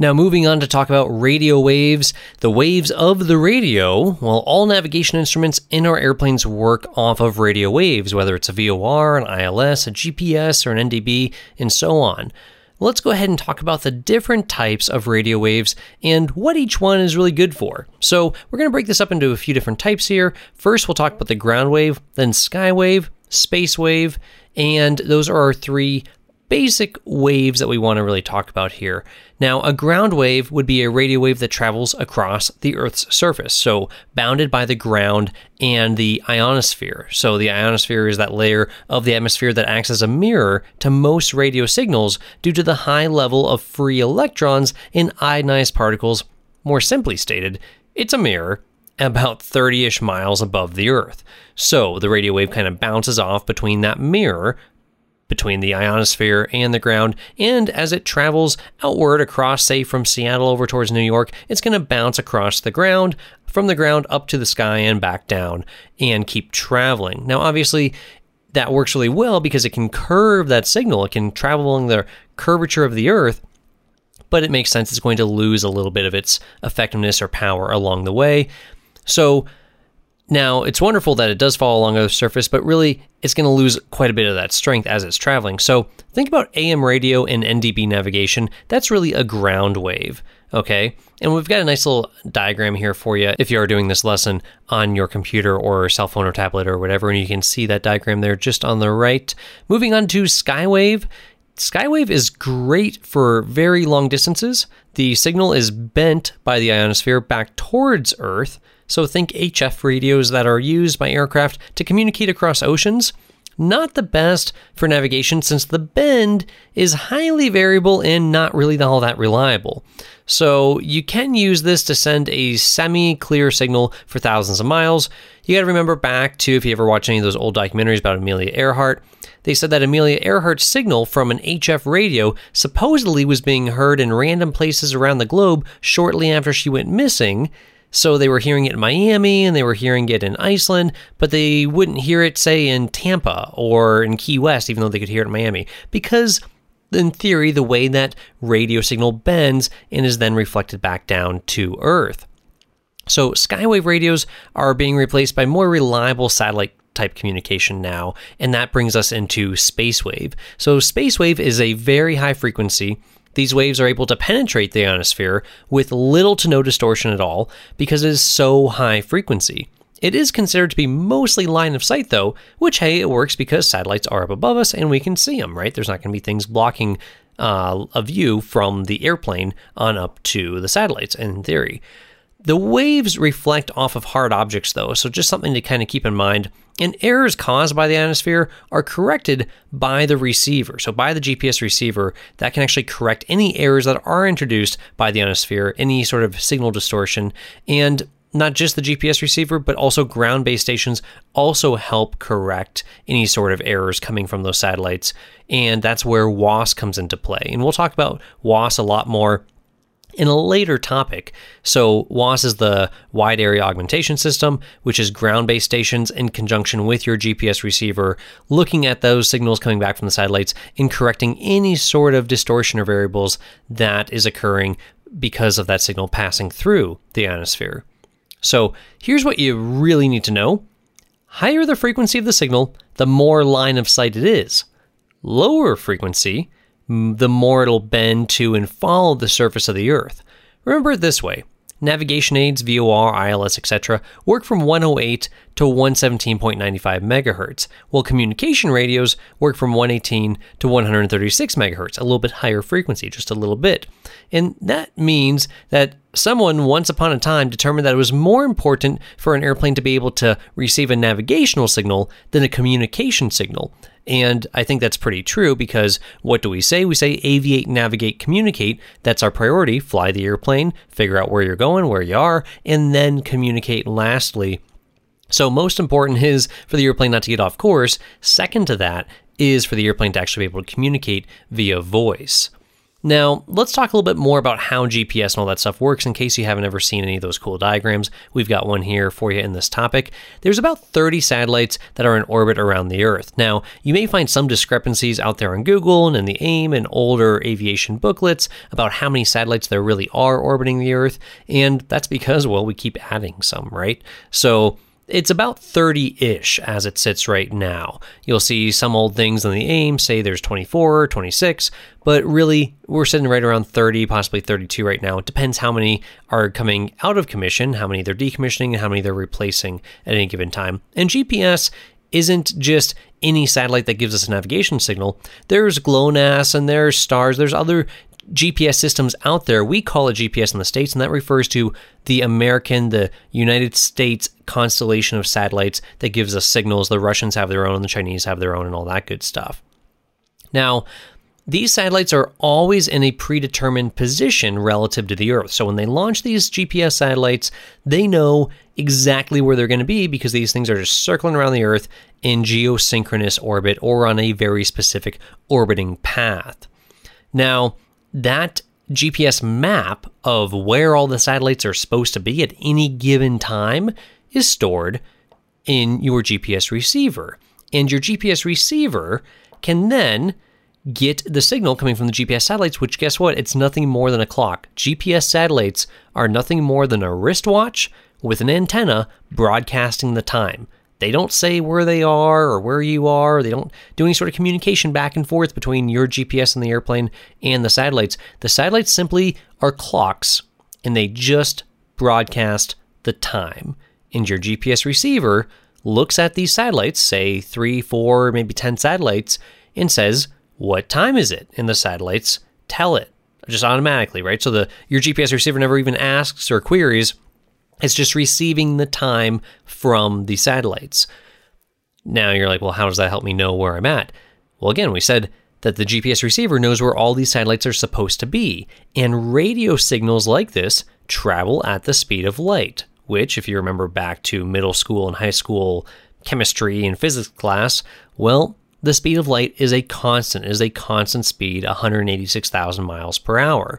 Now, moving on to talk about radio waves, the waves of the radio. Well, all navigation instruments in our airplanes work off of radio waves, whether it's a VOR, an ILS, a GPS, or an NDB, and so on. Let's go ahead and talk about the different types of radio waves and what each one is really good for. So we're going to break this up into a few different types here. First, we'll talk about the ground wave, then sky wave, space wave, and those are our three basic waves that we want to really talk about here. Now, a ground wave would be a radio wave that travels across the Earth's surface, so bounded by the ground and the ionosphere. So the ionosphere is that layer of the atmosphere that acts as a mirror to most radio signals due to the high level of free electrons in ionized particles. More simply stated, it's a mirror about 30-ish miles above the Earth. So the radio wave kind of bounces off between that mirror, between the ionosphere and the ground, and as it travels outward across, say, from Seattle over towards New York, it's going to bounce across the ground, from the ground up to the sky and back down, and keep traveling. Now, obviously, that works really well because it can curve that signal. It can travel along the curvature of the Earth, but it makes sense it's going to lose a little bit of its effectiveness or power along the way. So now, it's wonderful that it does fall along the surface, but really, it's going to lose quite a bit of that strength as it's traveling. So think about AM radio and NDB navigation. That's really a ground wave, okay? And we've got a nice little diagram here for you if you are doing this lesson on your computer or cell phone or tablet or whatever, and you can see that diagram there just on the right. Moving on to skywave. Skywave is great for very long distances. The signal is bent by the ionosphere back towards Earth. So think HF radios that are used by aircraft to communicate across oceans. Not the best for navigation since the bend is highly variable and not really all that reliable. So you can use this to send a semi-clear signal for thousands of miles. You got to remember back to, if you ever watch any of those old documentaries about Amelia Earhart, they said that Amelia Earhart's signal from an HF radio supposedly was being heard in random places around the globe shortly after she went missing. So they were hearing it in Miami and they were hearing it in Iceland, but they wouldn't hear it, say, in Tampa or in Key West, even though they could hear it in Miami, because in theory, the way that radio signal bends and is then reflected back down to Earth. So skywave radios are being replaced by more reliable satellite type communication now, and that brings us into space wave. So space wave is a very high frequency. These waves are able to penetrate the ionosphere with little to no distortion at all because it is so high frequency. It is considered to be mostly line of sight though, which, hey, it works because satellites are up above us and we can see them, right? There's not going to be things blocking a view from the airplane on up to the satellites in theory. The waves reflect off of hard objects though, so just something to kind of keep in mind. And errors caused by the ionosphere are corrected by the receiver. So by the GPS receiver, that can actually correct any errors that are introduced by the ionosphere, any sort of signal distortion. And not just the GPS receiver, but also ground-based stations also help correct any sort of errors coming from those satellites. And that's where WAAS comes into play. And we'll talk about WAAS a lot more in a later topic. So WAAS is the Wide Area Augmentation System, which is ground-based stations in conjunction with your GPS receiver, looking at those signals coming back from the satellites and correcting any sort of distortion or variables that is occurring because of that signal passing through the ionosphere. So here's what you really need to know. Higher the frequency of the signal, the more line of sight it is. Lower frequency, the more it'll bend to and follow the surface of the Earth. Remember it this way. Navigation aids, VOR, ILS, etc. work from 108 to 117.95 megahertz, while communication radios work from 118 to 136 megahertz, a little bit higher frequency, just a little bit. And that means that someone once upon a time determined that it was more important for an airplane to be able to receive a navigational signal than a communication signal. And I think that's pretty true because what do we say? We say aviate, navigate, communicate. That's our priority. Fly the airplane, figure out where you're going, where you are, and then communicate lastly. So most important is for the airplane not to get off course. Second to that is for the airplane to actually be able to communicate via voice. Now, let's talk a little bit more about how GPS and all that stuff works in case you haven't ever seen any of those cool diagrams. We've got one here for you in this topic. There's about 30 satellites that are in orbit around the Earth. Now, you may find some discrepancies out there on Google and in the AIM and older aviation booklets about how many satellites there really are orbiting the Earth, and that's because, well, we keep adding some, right? So it's about 30-ish as it sits right now. You'll see some old things on the AIM say there's 24, 26, but really we're sitting right around 30, possibly 32 right now. It depends how many are coming out of commission, how many they're decommissioning, and how many they're replacing at any given time. And GPS isn't just any satellite that gives us a navigation signal. There's GLONASS and there's STARS, there's other GPS systems out there. We call it GPS in the States, and that refers to the United States constellation of satellites that gives us signals. The Russians have their own, the Chinese have their own, and all that good stuff. Now, these satellites are always in a predetermined position relative to the Earth. So when they launch these GPS satellites, they know exactly where they're going to be because these things are just circling around the Earth in geosynchronous orbit or on a very specific orbiting path. Now, that GPS map of where all the satellites are supposed to be at any given time is stored in your GPS receiver. And your GPS receiver can then get the signal coming from the GPS satellites, which guess what? It's nothing more than a clock. GPS satellites are nothing more than a wristwatch with an antenna broadcasting the time. They don't say where they are or where you are. They don't do any sort of communication back and forth between your GPS and the airplane and the satellites. The satellites simply are clocks, and they just broadcast the time. And your GPS receiver looks at these satellites, say 3, 4, maybe 10 satellites, and says, what time is it? And the satellites tell it just automatically, right? So your GPS receiver never even asks or queries. It's just receiving the time from the satellites. Now you're like, well, how does that help me know where I'm at? Well, again, we said that the GPS receiver knows where all these satellites are supposed to be. And radio signals like this travel at the speed of light, which, if you remember back to middle school and high school chemistry and physics class, well, the speed of light is a constant. It is a constant speed, 186,000 miles per hour.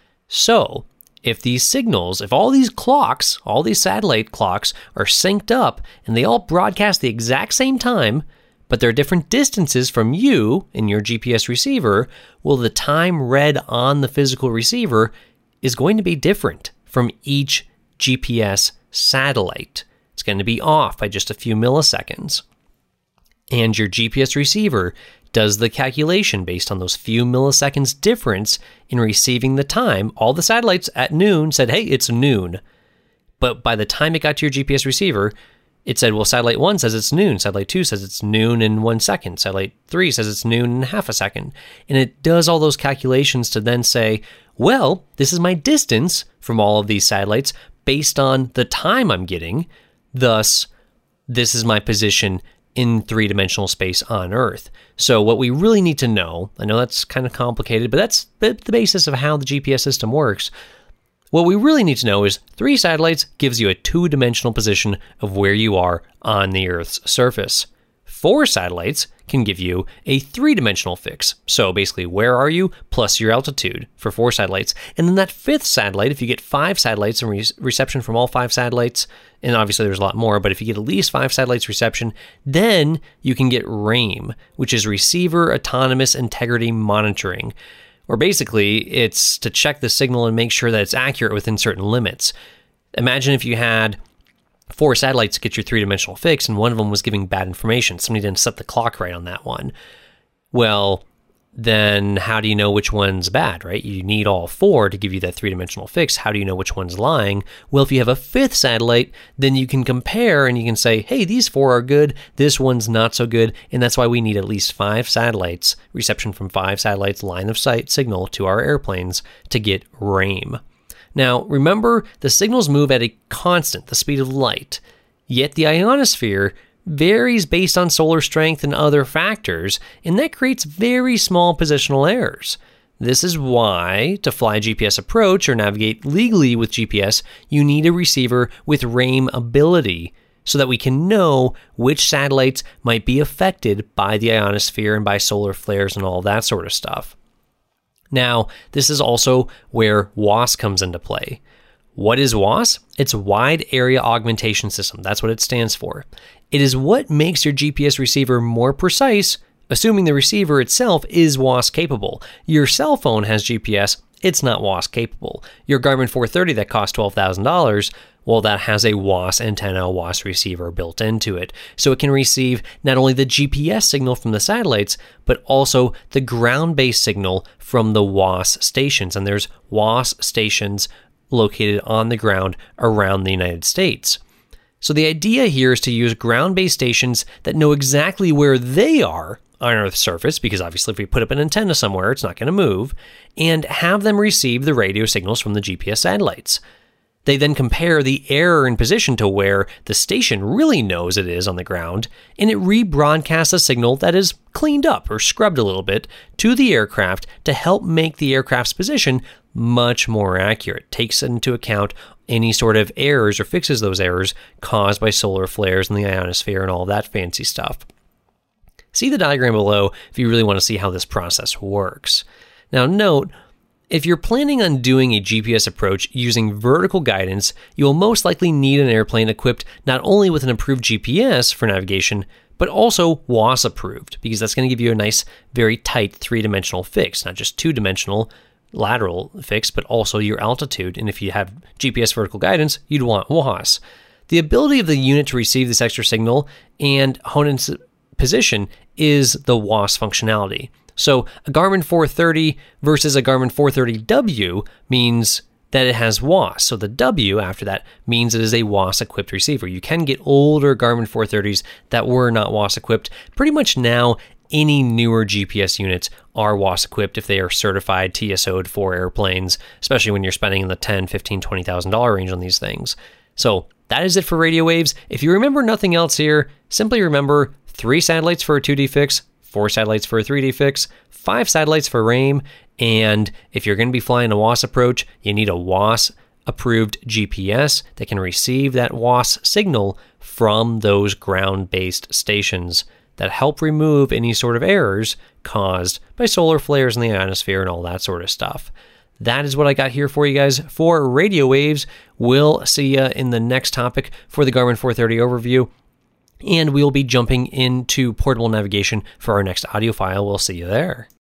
So, if these signals, if all these clocks, all these satellite clocks are synced up and they all broadcast the exact same time, but they're different distances from you and your GPS receiver, well, the time read on the physical receiver is going to be different from each GPS satellite. It's going to be off by just a few milliseconds. And your GPS receiver does the calculation based on those few milliseconds difference in receiving the time. All the satellites at noon said, hey, it's noon. But by the time it got to your GPS receiver, it said, well, satellite 1 says it's noon. Satellite 2 says it's noon in 1 second. Satellite 3 says it's noon in half a second. And it does all those calculations to then say, well, this is my distance from all of these satellites based on the time I'm getting. Thus, this is my position in three-dimensional space on Earth. So what we really need to know, I know that's kind of complicated, but that's the basis of how the GPS system works. What we really need to know is 3 satellites gives you a 2-dimensional position of where you are on the Earth's surface. 4 satellites can give you a 3-dimensional fix. So basically, where are you plus your altitude for 4 satellites. And then that 5th satellite, if you get 5 satellites and reception from all 5 satellites, and obviously there's a lot more, but if you get at least 5 satellites reception, then you can get RAIM, which is Receiver Autonomous Integrity Monitoring. Or basically, it's to check the signal and make sure that it's accurate within certain limits. Imagine if you had 4 satellites to get your 3-dimensional fix, and one of them was giving bad information. Somebody didn't set the clock right on that one. Well, then how do you know which one's bad, right? You need all 4 to give you that 3-dimensional fix. How do you know which one's lying? Well, if you have a 5th satellite, then you can compare and you can say, hey, these 4 are good, this one's not so good, and that's why we need at least 5 satellites, reception from 5 satellites, line of sight signal to our airplanes to get RAIM. Now, remember, the signals move at a constant, the speed of light, yet the ionosphere varies based on solar strength and other factors, and that creates very small positional errors. This is why, to fly GPS approach or navigate legally with GPS, you need a receiver with RAIM ability, so that we can know which satellites might be affected by the ionosphere and by solar flares and all that sort of stuff. Now, this is also where WAAS comes into play. What is WAAS? It's Wide Area Augmentation System. That's what it stands for. It is what makes your GPS receiver more precise, assuming the receiver itself is WAAS capable. Your cell phone has GPS, it's not WAAS capable. Your Garmin 430 that costs $12,000, well, that has a WAAS antenna, WAAS receiver built into it. So it can receive not only the GPS signal from the satellites, but also the ground-based signal from the WAAS stations. And there's WAAS stations located on the ground around the United States. So the idea here is to use ground-based stations that know exactly where they are on Earth's surface, because obviously if we put up an antenna somewhere, it's not going to move, and have them receive the radio signals from the GPS satellites. They then compare the error in position to where the station really knows it is on the ground, and it rebroadcasts a signal that is cleaned up or scrubbed a little bit to the aircraft to help make the aircraft's position much more accurate. Takes into account any sort of errors or fixes those errors caused by solar flares in the ionosphere and all that fancy stuff. See the diagram below if you really want to see how this process works. Now note, if you're planning on doing a GPS approach using vertical guidance, you will most likely need an airplane equipped not only with an approved GPS for navigation, but also WAAS approved, because that's going to give you a nice, very tight three-dimensional fix, not just two-dimensional lateral fix, but also your altitude. And if you have GPS vertical guidance, you'd want WAAS. The ability of the unit to receive this extra signal and hone its position is the WAAS functionality. So a Garmin 430 versus a Garmin 430W means that it has WAAS. So the W after that means it is a WAAS-equipped receiver. You can get older Garmin 430s that were not WAAS-equipped. Pretty much now, any newer GPS units are WAAS-equipped if they are certified TSO'd for airplanes, especially when you're spending in the $10,000, $15,000, $20,000 range on these things. So that is it for radio waves. If you remember nothing else here, simply remember 3 satellites for a 2D fix, 4 satellites for a 3D fix, 5 satellites for RAIM, and if you're going to be flying a WAAS approach, you need a WAAS-approved GPS that can receive that WAAS signal from those ground-based stations that help remove any sort of errors caused by solar flares in the ionosphere and all that sort of stuff. That is what I got here for you guys for radio waves. We'll see you in the next topic for the Garmin 430 overview. And we'll be jumping into portable navigation for our next audio file. We'll see you there.